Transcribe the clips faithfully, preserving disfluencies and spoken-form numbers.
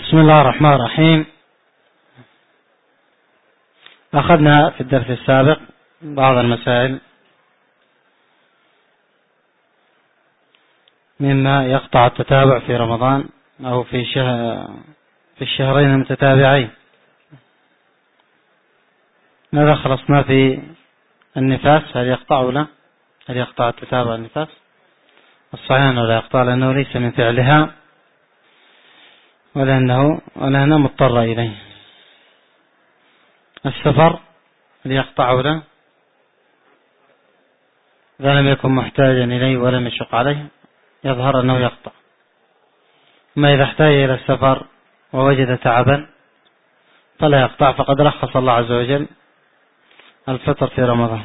بسم الله الرحمن الرحيم. أخذنا في الدرس السابق بعض المسائل مما يقطع التتابع في رمضان أو في شهر في الشهرين المتتابعين. ماذا خلصنا في النفاس؟ هل يقطع ولا هل يقطع التتابع النفاس؟ الصحيح أنه لا يقطع لأنه ليس من فعلها ولأنه ولأنه مضطر إليه. السفر هل يقطع ولا إذا لم يكن محتاجا إليه ولم يشق عليه يظهر أنه يقطع. ما إذا احتاج إلى السفر ووجد تعبا فلا يقطع، فقد رخص الله عز وجل الفطر في رمضان.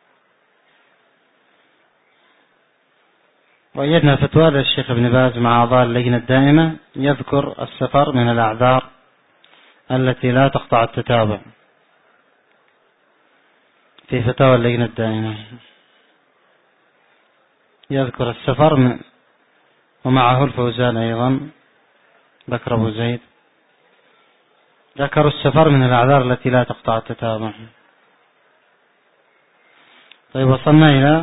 وجدنا فتوى للشيخ ابن باز مع أعضاء اللجنة الدائمة يذكر السفر من الأعذار التي لا تقطع التتابع في فتاوى اللجنة الدائمة، يذكر السفر من ومعه الفوزان أيضا ذكر أبو زيد، ذكروا السفر من الأعذار التي لا تقطع التتابع. طيب وصلنا إلى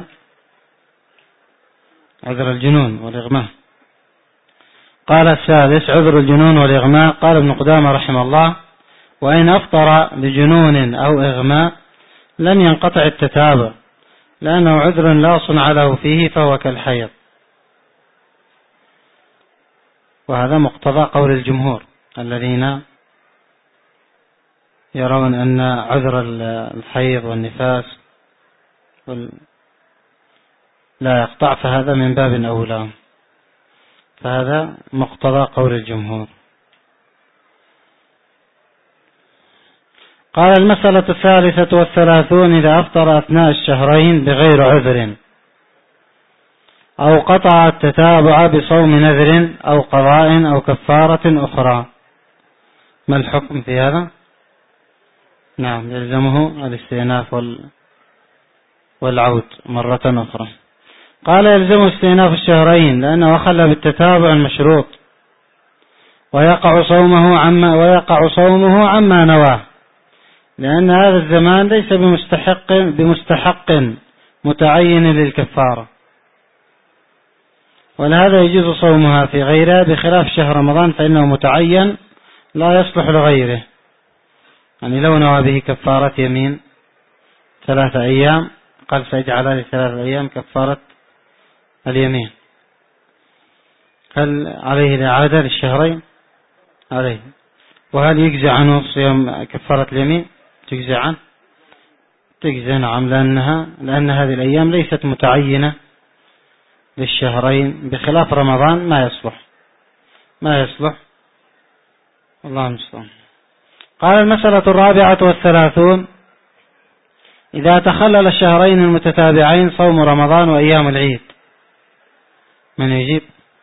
عذر الجنون والإغماء. قال السادس عذر الجنون والإغماء. قال ابن قدامة رحمه الله: وإن أفطر بجنون أو إغماء لم ينقطع التتابع لأنه عذر لا صنع له فيه فهو كالحيض. وهذا مقتضى قول الجمهور الذين يرون أن عذر الحيض والنفاس لا يقطع، فهذا من باب أولى، فهذا مقتضى قول الجمهور. قال المسألة الثالثة والثلاثون: إذا أفطر أثناء الشهرين بغير عذر أو قطع التتابع بصوم نذر أو قضاء أو كفارة أخرى، ما الحكم في هذا؟ نعم، يلزمه الاستئناف والعود مرة أخرى. قال يلزمه استئناف الشهرين لأنه أخل بالتتابع المشروط ويقع صومه عما ويقع صومه عما نواه، لأن هذا الزمان ليس بمستحق بمستحق متعين للكفارة، ولهذا يجوز صومها في غيرها، بخلاف شهر رمضان فإنه متعين لا يصلح لغيره. يعني لو نوى به كفارة يمين ثلاثة أيام قال سيجعل هذه ثلاثة أيام كفارة اليمين، هل عليه الإعادة للشهرين؟ عليه. وهل يجزي عنه صيام كفارة اليمين؟ تجزي عنه؟ تجزي نعم، لأنها لأن هذه الأيام ليست متعينة للشهرين، بخلاف رمضان ما يصلح ما يصلح الله المستعان. قال المسألة الرابعة والثلاثون: إذا تخلل الشهرين المتتابعين صوم رمضان وأيام العيد، من يجيب؟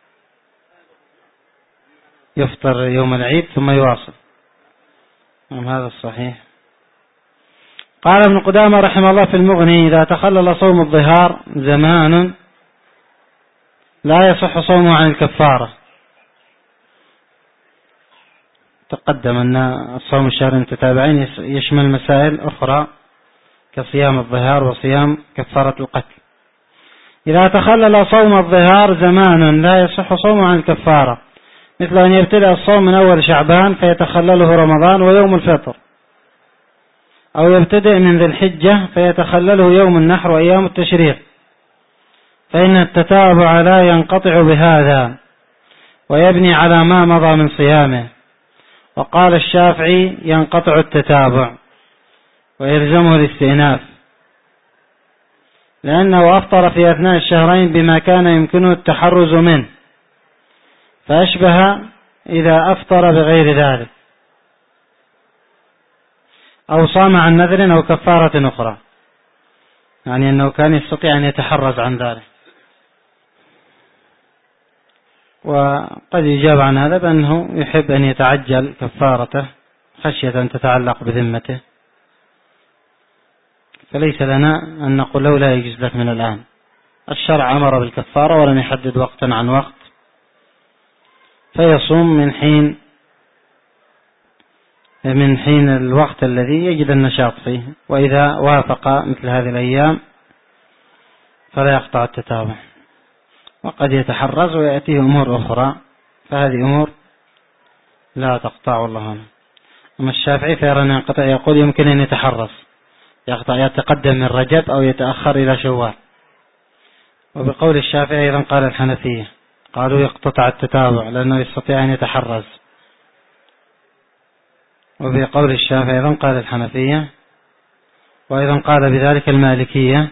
يفطر يوم العيد ثم يواصل، هذا الصحيح. قال ابن قدامة رحمه الله في المغني: إذا تخلل صوم الظهار زمان لا يصح صومه عن الكفارة. تقدم أن الصوم الشهرين المتتابعين يشمل مسائل أخرى كصيام الظهار وصيام كفارة القتل. إذا تخلل صوم الظهار زمان لا يصح صومه عن الكفارة، مثل أن يبتدأ الصوم من أول شعبان فيتخلله رمضان ويوم الفطر، أو يبتدئ من ذي الحجة فيتخلله يوم النحر وأيام التشريق، فإن التتابع لا ينقطع بهذا ويبني على ما مضى من صيامه. وقال الشافعي: ينقطع التتابع ويلزمه الاستئناف، لأنه أفطر في أثناء الشهرين بما كان يمكنه التحرز منه، فأشبه إذا أفطر بغير ذلك أو صام عن نذر أو كفارة أخرى، يعني أنه كان يستطيع أن يتحرز عن ذلك. وقد يجاب عن هذا بأنه يحب أن يتعجل كفارته خشية أن تتعلق بذمته، فليس لنا أن نقول له لا يجوز لك من الآن. الشرع أمر بالكفارة ولم يحدد وقتا عن وقت، فيصوم من حين من حين الوقت الذي يجد النشاط فيه، وإذا وافق مثل هذه الأيام فلا يقطع التتابع، وقد يتحرز ويأتيه أمور أخرى، فهذه أمور لا تقطع والله عنه. أما الشافعي فيرى أن ينقطع، يقول يمكن أن يتحرز، يقطع يتقدم من رجب أو يتأخر إلى شوال. وبقول الشافعي أيضا قال الحنفية، قالوا يقطع التتابع لأنه يستطيع أن يتحرز. وبقول الشافعي أيضا قال الحنفية، وأيضا قال بذلك المالكية،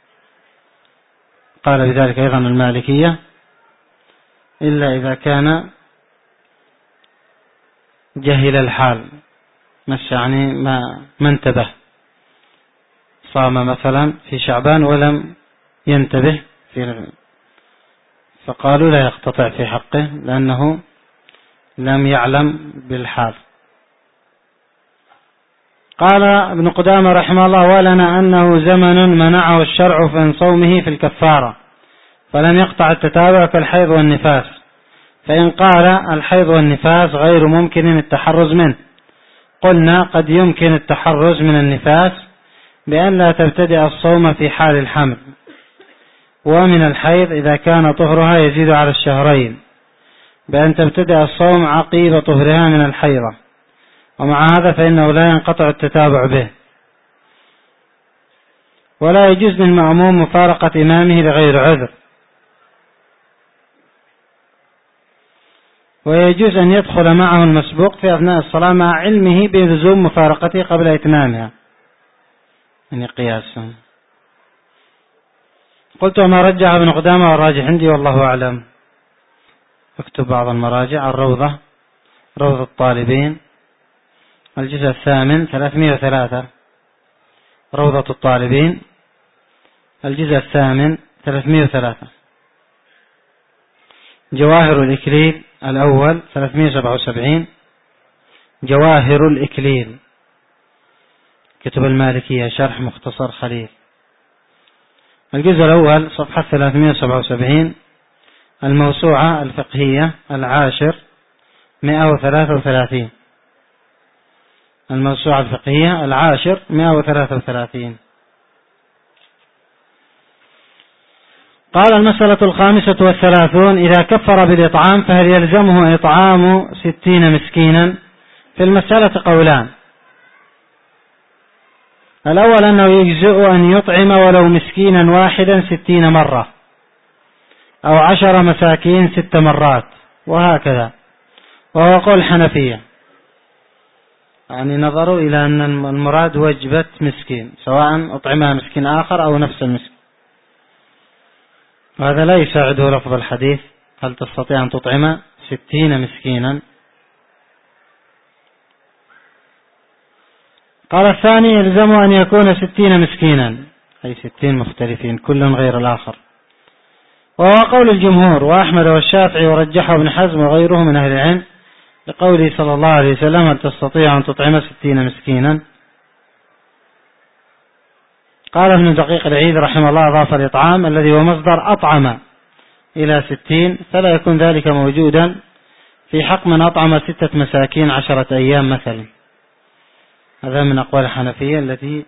قال بذلك أيضا المالكية إلا إذا كان جهل الحال، مش يعني ما ما انتبه، صام مثلا في شعبان ولم ينتبه في، فقالوا لا يقتطع في حقه لأنه لم يعلم بالحال. قال ابن قدامة رحمه الله: ولنا أنه زمن منعه الشرع من صومه في الكفارة فلم يقطع التتابع كالحيض والنفاس، فإن قال الحيض والنفاس غير ممكن التحرز منه، قلنا قد يمكن التحرز من النفاس بأن لا تبتدئ الصوم في حال الحمل، ومن الحيض إذا كان طهرها يزيد على الشهرين بأن تبتدئ الصوم عقيب طهرها من الحيضة، ومع هذا فإنه لا ينقطع التتابع به. ولا يجوز للمأموم مفارقة إمامه لغير عذر، ويجوز أن يدخل معه المسبوق في أثناء الصلاة مع علمه بلزوم مفارقته قبل إتمامها، يعني قياسا. قلت: وما رجح ابن قدامة والراجح عندي والله أعلم. اكتب بعض المراجع: الروضة، روضة الطالبين، الجزء الثامن ثلاثمائة وثلاثة، روضة الطالبين الجزء الثامن ثلاثمائة وثلاثة، جواهر الإكليل الأول ثلاثمائة وسبعة وسبعين، جواهر الإكليل كتب المالكية شرح مختصر خليل الجزء الأول صفحة ثلاثمائة وسبعة وسبعين، الموسوعة الفقهية العاشر مئة وثلاثة وثلاثين، الموسوعة الفقهية العاشر مئة وثلاثة وثلاثين. قال: المسألة الخامسة والثلاثون: إذا كفر بالإطعام فهل يلزمه إطعام ستين مسكينا؟ في المسألة قولان: الأول أنه يجزئ أن يطعم ولو مسكينا واحدا ستين مرة، أو عشر مساكين ست مرات، وهكذا، وهو قول الحنفية، يعني نظروا إلى أن المراد وجبة مسكين سواء أطعمها مسكين آخر أو نفس المسكين، وهذا لا يساعده لفظ الحديث: هل تستطيع أن تطعم ستين مسكينا؟ قال: الثاني يلزم أن يكون ستين مسكينا، أي ستين مختلفين كل غير الآخر، وهو قول الجمهور وأحمد والشافعي ورجحه ابن حزم وغيره من أهل العلم لقوله صلى الله عليه وسلم: هل تستطيع أن تطعم ستين مسكينا؟ قال ابن دقيق العيد رحمه الله: أضاف الإطعام الذي هو مصدر أطعم إلى ستين، فلا يكون ذلك موجودا في حق من أطعم ستة مساكين عشرة أيام مثلا. هذا من أقوال الحنفية التي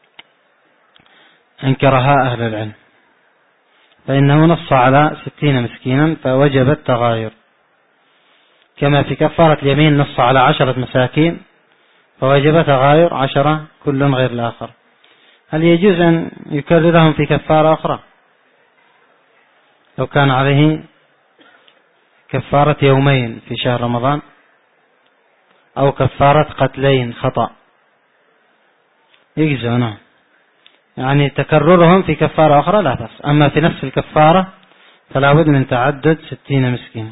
أنكرها أهل العلم، فإنه نص على ستين مسكينا فوجب التغاير، كما في كفارة اليمين نص على عشرة مساكين فوجب تغاير عشرة كل غير الآخر. هل يجوز أن يكررهم في كفارة أخرى لو كان عليه كفارة يومين في شهر رمضان أو كفارة قتلين خطأ؟ يجوز، نعم، يعني تكررهم في كفارة أخرى لا بأس، أما في نفس الكفارة فلا بد من تعدد ستين مسكين.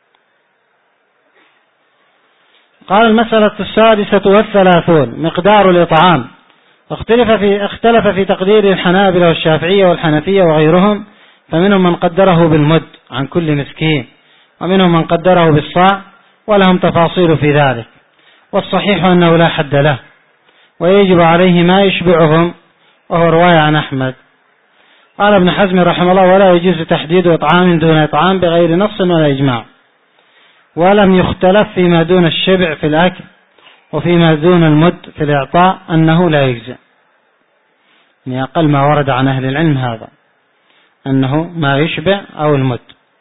قال: المسألة السادسة والثلاثون: مقدار الإطعام. اختلف في اختلف في تقدير الحنابلة والشافعية والحنفية وغيرهم، فمنهم من قدره بالمد عن كل مسكين، ومنهم من قدره بالصاع، ولهم تفاصيل في ذلك، والصحيح أنه لا حد له، ويجب عليه ما يشبعهم، وهو رواية عن أحمد. قال ابن حزم رحمه الله: ولا يجوز تحديد إطعام دون إطعام بغير نص ولا إجماع، ولم يختلف فيما دون الشبع في الأكل وفيما دون المد في الإعطاء أنه لا يجزئ، يعني أقل ما ورد عن أهل العلم هذا، أنه ما يشبع أو المد.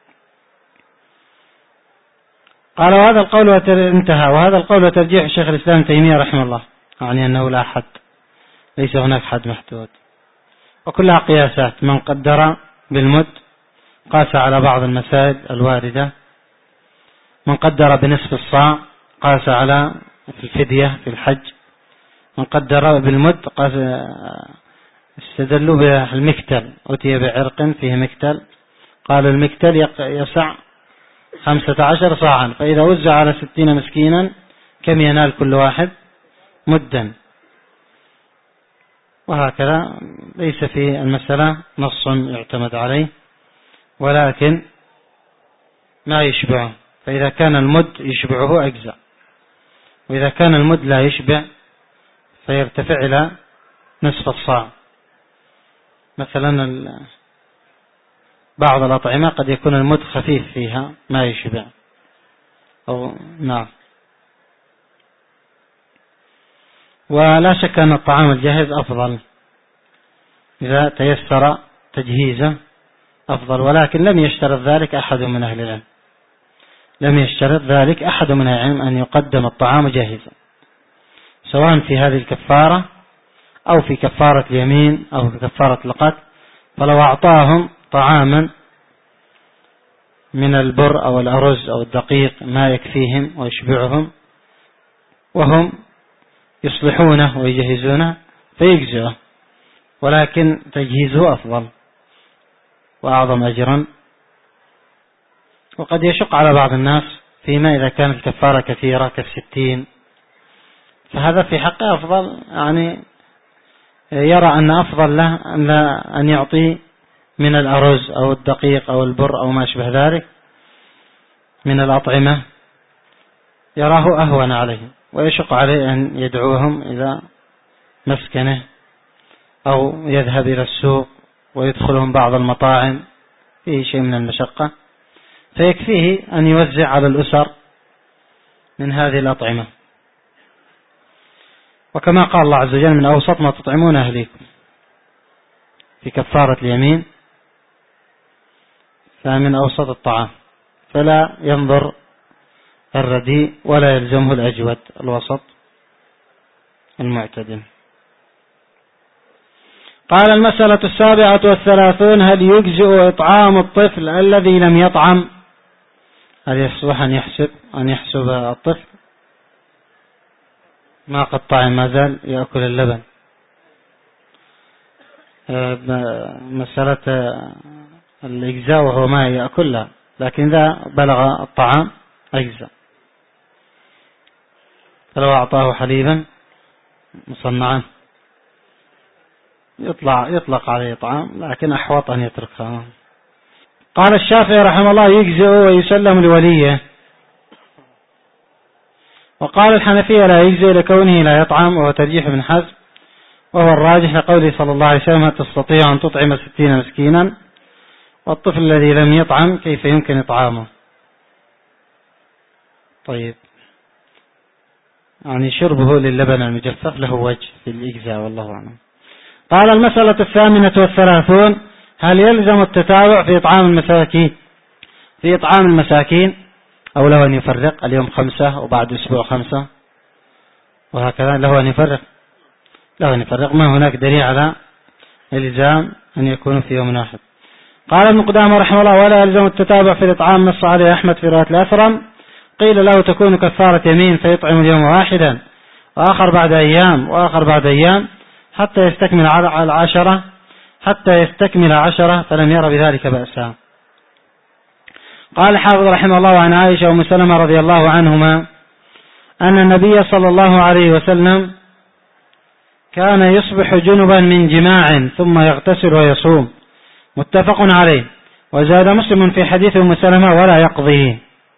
قال وهذا القول انتهى، وهذا القول وترجيح الشيخ الإسلام تيمية رحمه الله، يعني أنه لا حد، ليس هناك حد محدود، وكلها قياسات. من قدر بالمد قاس على بعض المسائل الواردة، من قدر بنصف الصاع قاس على الفدية في الحج، من قدر بالمد قاس استدلوا بالمكتل، أتي بعرق فيه مكتل، قال المكتل يسع خمسة عشر صاعا، فإذا وزع على ستين مسكينا كم ينال كل واحد؟ مدا. وهكذا ليس في المسألة نص يعتمد عليه، ولكن ما يشبعه، فإذا كان المد يشبعه أجزاء، وإذا كان المد لا يشبع فيرتفع إلى نصف الصاع. مثلا بعض الأطعمة قد يكون المد خفيف فيها ما يشبع، أو نعم. ولا شك أن الطعام الجاهز أفضل إذا تيسر تجهيزه أفضل، ولكن لم يشترط ذلك أحد من أهل العلم، لم يشترط ذلك أحد من أهل العلم أن يقدم الطعام جاهزا، سواء في هذه الكفارة أو في كفارة اليمين أو في كفارة القتل. فلو أعطاهم طعاما من البر أو الأرز أو الدقيق ما يكفيهم ويشبعهم وهم يصلحونه ويجهزونه فيجزئه، ولكن تجهيزه أفضل وأعظم أجرا. وقد يشق على بعض الناس فيما إذا كانت الكفارة كثيرة كالستين، فهذا في حقه أفضل، يعني يرى أن أفضل له أن يعطي من الأرز أو الدقيق أو البر أو ما أشبه ذلك من الأطعمة، يراه أهون عليه، ويشق عليه أن يدعوهم إلى مسكنه أو يذهب إلى السوق ويدخلهم بعض المطاعم، فيه شيء من المشقة، فيكفيه أن يوزع على الأسر من هذه الأطعمة. وكما قال الله عز وجل من أوسط ما تطعمون أهليكم في كفارة اليمين، فمن أوسط الطعام، فلا ينظر الرديء ولا يلزمه الأجود، الوسط المعتدل. قال المسألة السابعة والثلاثون: هل يجزئ إطعام الطفل الذي لم يطعم؟ هل يصلح أن يحسب أن يحسب الطفل ما قد طعم ما زال يأكل اللبن؟ مسألة الإجزاء وهو ما يأكلها، لكن إذا بلغ الطعام أجزاء. فلو أعطاه حليبا مصنعا يطلع يطلق عليه طعام، لكن أحوط أن يتركها. قال الشافعي رحمه الله: يجزئ ويسلم لوليه. وقال الحنفية: لا يجزئ لكونه لا يطعم، وهو ترجيح ابن حزم، وهو الراجح لقوله صلى الله عليه وسلم: تستطيع أن تطعم ستين مسكينا، والطفل الذي لم يطعم كيف يمكن إطعامه؟ طيب، يعني شربه للبن المجفف له وجه في الإجزاء، والله أعلم. قال المسألة الثامنة والثلاثون: هل يلزم التتابع في إطعام المساكين في إطعام المساكين أو له أن يفرق اليوم خمسة وبعد أسبوع خمسة وهكذا؟ له أن يفرق له أن يفرق ما هناك دليل على الإلزام أن يكون في يوم واحد. قال ابن قدامة رحمه الله: ولا يلزم التتابع في الإطعام، نص عليه أحمد في رواية الأثرم. قيل له: تكون كفارة يمين فيطعم اليوم واحدا وآخر بعد أيام وآخر بعد أيام حتى يستكمل العشرة حتى يستكمل عشرة فلم ير بذلك بأسا. قال الحافظ رحمه الله: عن عائشة وأم سلمة رضي الله عنهما أن النبي صلى الله عليه وسلم كان يصبح جنبا من جماع ثم يغتسل ويصوم، متفق عليه. وزاد مسلم في حديث أم سلمة: ولا يقضي.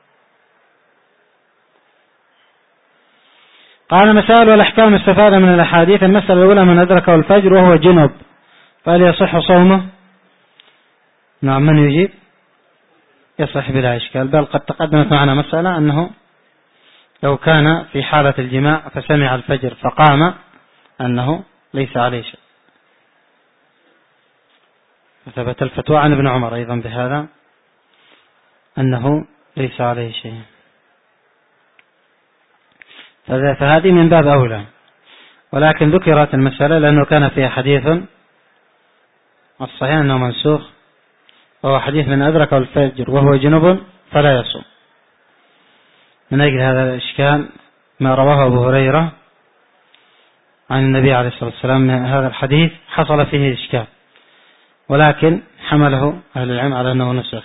قال مسائل والأحكام استفادة من الأحاديث: المسألة الأولى: من أدركه الفجر وهو جنب فهل يصح صومه؟ نعم، من يجيب؟ يصح بلا إشكال، بل قد تقدمت معنا مسألة أنه لو كان في حالة الجماع فسمع الفجر فقام أنه ليس عليه شيء. وثبت الفتوى عن ابن عمر أيضا بهذا أنه ليس عليه شيء، فهذه من باب أولى. ولكن ذكرت المسألة لأنه كان فيها حديث الصحيح أنه منسوخ، وهو حديث من أدرك الفجر وهو جنب فلا يصوم. من أجل هذا الإشكال ما رواه أبو هريرة عن النبي عليه الصلاة والسلام من هذا الحديث حصل فيه إشكال، ولكن حمله أهل العلم على أنه نسخ.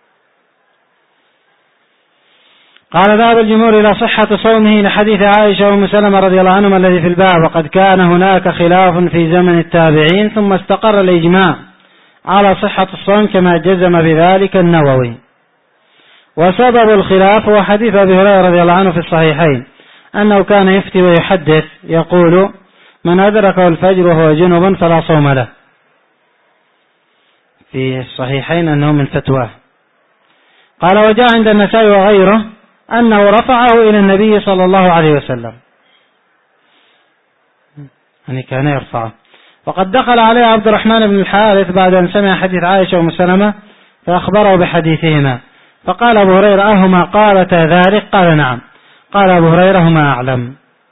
قال ذهب الجمهور إلى صحة صومه لحديث عائشة وأم سلمة رضي الله عنهما الذي في الباب، وقد كان هناك خلاف في زمن التابعين ثم استقر الإجماع على صحة الصوم كما جزم بذلك النووي. وسبب الخلاف هو حديث أبي هريرة رضي الله عنه في الصحيحين أنه كان يفتي ويحدث يقول من أدركه الفجر وهو جنب فلا صوم له، في الصحيحين أنه من فتواه. قال وجاء عند النسائي وغيره أنه رفعه إلى النبي صلى الله عليه وسلم، يعني كان يرفعه. وقد دخل عليه عبد الرحمن بن الحارث بعد أن سمع حديث عائشة وأم سلمة فأخبره بحديثهما، فقال أبو هريرة أهما قالتا ذلك؟ قال نعم. قال أبو هريرة هما أعلم.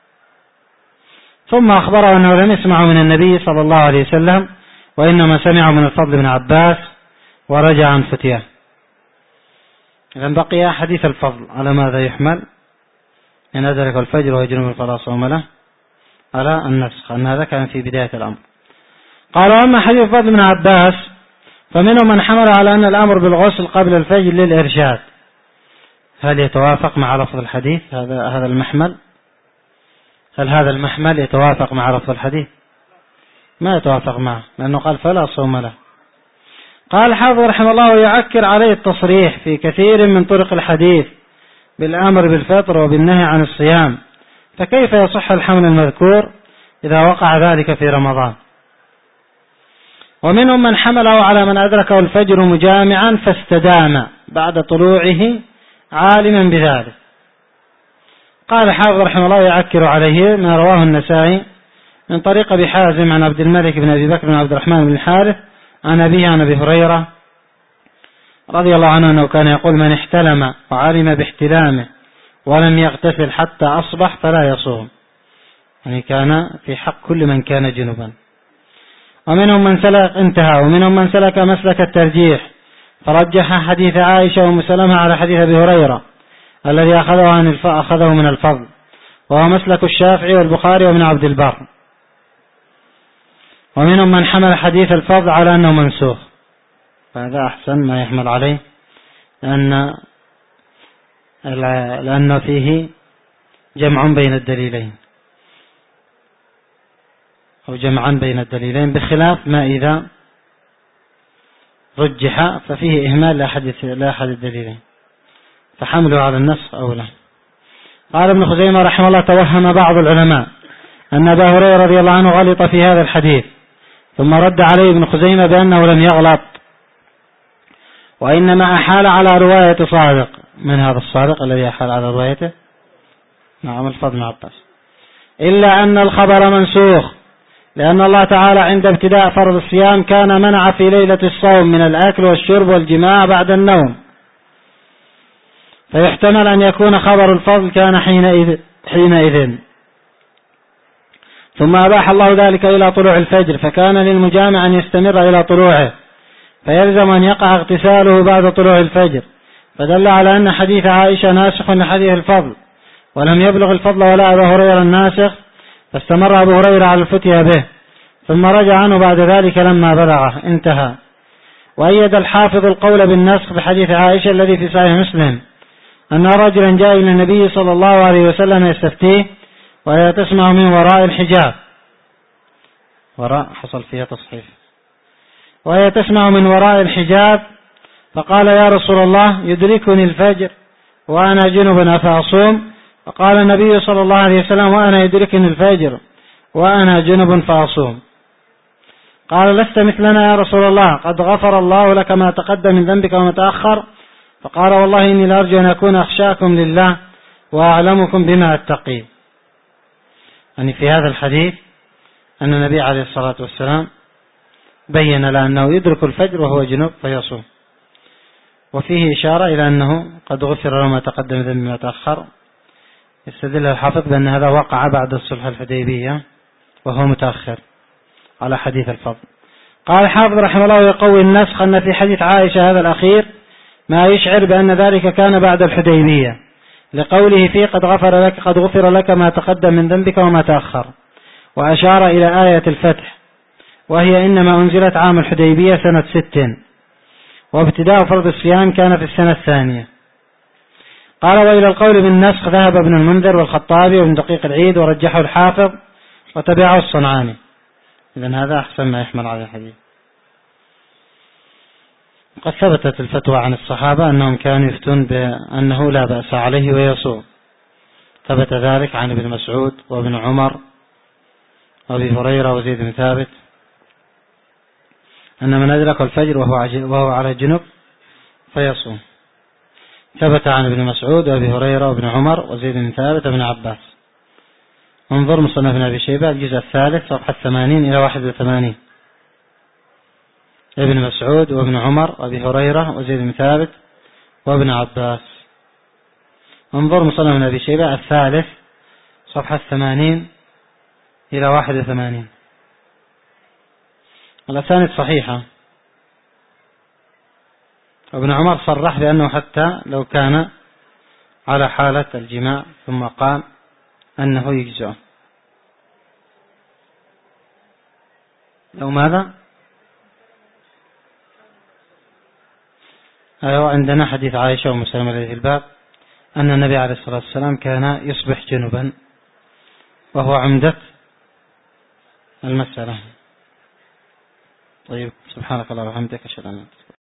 ثم أخبره أنه لم يسمعه من النبي صلى الله عليه وسلم، وإنما سمعه من الفضل بن عباس ورجع عن فتياه. إذن بقي حديث الفضل على ماذا يحمل؟ إن أدرك الفجر وهو جنب فلا صوم له، على النسخ، أن هذا كان في بداية الأمر. قال أما حديث الفضل بن عباس فمنهم من حمل على أن الأمر بالغسل قبل الفجر للإرشاد. هل يتوافق مع لفظ الحديث هذا هذا المحمل؟ هل هذا المحمل يتوافق مع لفظ الحديث؟ ما يتوافق معه، لأنه قال فلا صوم له. قال الحافظ رحمه الله ويعكر عليه التصريح في كثير من طرق الحديث بالأمر بالفطر وبالنهي عن الصيام، فكيف يصح الحمل المذكور إذا وقع ذلك في رمضان؟ ومنهم من حمله على من أدركه الفجر مجامعا فاستدام بعد طلوعه عالما بذلك. قال الحافظ رحمه الله يعكر عليه ما رواه النسائي من طريق أبي حازم عن عبد الملك بن أبي بكر بن عبد الرحمن بن الحارث عن أبيه عن أبي هريرة رضي الله عنه أنه كان يقول من احتلم وعلم باحتلامه ولم يغتسل حتى أصبح فلا يصوم، يعني كان في حق كل من كان جنبا. ومنهم من سلك انتهى ومنهم من سلك مسلك الترجيح فرجح حديث عائشة وأم سلمة على حديث أبي هريرة الذي أخذه, عن الف... أخذه من الفضل، وهو مسلك الشافعي والبخاري وابن عبد البر. ومنهم من حمل حديث الفضل على أنه منسوخ، فهذا أحسن ما يحمل عليه، لأن لأن فيه جمع بين الدليلين أو جمعا بين الدليلين، بخلاف ما إذا رجح ففيه إهمال لا أحد الدليلين، فحمله على النسخ أولى. قال ابن خزيمة رحمه الله توهم بعض العلماء أن أبا هريرة رضي الله عنه غلط في هذا الحديث، ثم رد عليه ابن خزيمة بأنه لم يغلط، وإنما أحال على رواية صادق. من هذا الصادق الذي أحال على روايته؟ نعم الفضل بن عباس. إلا أن الخبر منسوخ، لأن الله تعالى عند ابتداء فرض الصيام كان منع في ليلة الصوم من الأكل والشرب والجماع بعد النوم، فيحتمل أن يكون خبر الفضل كان حينئذ, حينئذ. ثم أباح الله ذلك إلى طلوع الفجر، فكان للمجامع أن يستمر إلى طلوعه، فيلزم أن يقع اغتساله بعد طلوع الفجر، فدل على أن حديث عائشة ناسخ لحديث الفضل، ولم يبلغ الفضل ولا أبا هريرة الناسخ، فاستمر أبو هريرة على الفتية به، ثم رجع عنه بعد ذلك لما بلغه. انتهى. وأيد الحافظ القول بالنسخ بحديث عائشة الذي في صحيح مسلم أن رجلا جاء إلى النبي صلى الله عليه وسلم يستفتيه وهي تسمع من وراء الحجاب، وراء حصل فيها تصحيف، وهي تسمع من وراء الحجاب، فقال يا رسول الله يدركني الفجر وأنا جنب أفأصوم؟ فقال النبي صلى الله عليه وسلم وأنا يدركني الفجر وأنا جنب فأصوم. قال لست مثلنا يا رسول الله، قد غفر الله لك ما تقدم من ذنبك وما تأخر. فقال والله إني لأرجو أن أكون أخشاكم لله، وأعلمكم بما أتقي. يعني في هذا الحديث أن النبي عليه الصلاة والسلام بين لأنه يدرك الفجر وهو جنوب فيصوم، وفيه إشارة إلى أنه قد غفر له ما تقدم ذنب ما تأخر. يستدل الحافظ بأن هذا وقع بعد الصلح الحديبية وهو متأخر على حديث الفضل. قال الحافظ رحمه الله: يقوي النسخ أن في حديث عائشة هذا الأخير ما يشعر بأن ذلك كان بعد الحديبية، لقوله فيه: قد غفر لك قد غفر لك ما تقدم من ذنبك وما تأخر. وأشار إلى آية الفتح، وهي إنما أنزلت عام الحديبية سنة ست، وابتداء فرض الصيام كان في السنة الثانية. قال: وإلى القول بالنسخ ذهب ابن المنذر والخطابي وابن دقيق العيد، ورجحه الحافظ وتبعه الصنعاني. إذن هذا أحسن ما يحمل على الحديث. قد ثبتت الفتوى عن الصحابة أنهم كانوا يفتون بأنه لا بأس عليه ويصوم. ثبت ذلك عن ابن مسعود وابن عمر وابي هريرة وزيد بن ثابت أن من أدرك الفجر وهو على جنب فيصوم. ثبت عن ابن مسعود وابي هريرة وابن عمر وزيد بن ثابت وابن عباس. انظر مصنف ابن أبي شيبة الجزء الثالث صفحة ثمانين إلى واحد وثمانين. ابن مسعود وابن عمر وابي هريرة وزيد بن ثابت وابن عباس. انظر مصنف ابن أبي شيبة الثالث صفحة ثمانين إلى واحد وثمانين. الأسانيد صحيحة. وابن عمر صرح بأنه حتى لو كان على حالة الجماع ثم قام أنه يجزئه. لو ماذا؟ أيوة، عندنا حديث عائشة وأم سلمة الذي في الباب أن النبي عليه الصلاة والسلام كان يصبح جنبا، وهو عمدة المسألة. طيب، سبحانك اللهم وبحمدك، أشهد أن لا إله إلا أنت.